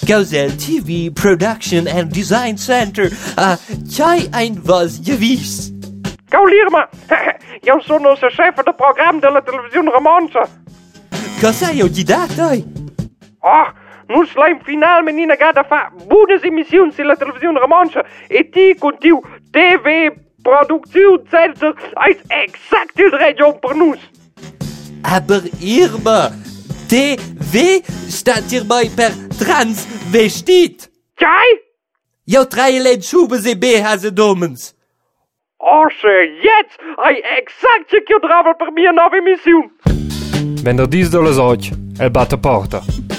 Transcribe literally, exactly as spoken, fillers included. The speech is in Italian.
Gausel T V Production and Design Center a Chai ein was gewiss. Gaulirma, io sono il chef del programma della televisione romanza. Cosa hai dato? Oh, non slime final menina gada fa buone emissioni sulla televisione romanza e ti contiu T V Production Center als exact die Region per nous. Aber Irma, T V staat hierbij per transvestiet. Jij? Jouw trailer schube ze behaze domens. Oh, se jetzt hai exact je chiudravel per mia nova emissione. Wenn der dies dolle sogg, el batte porta.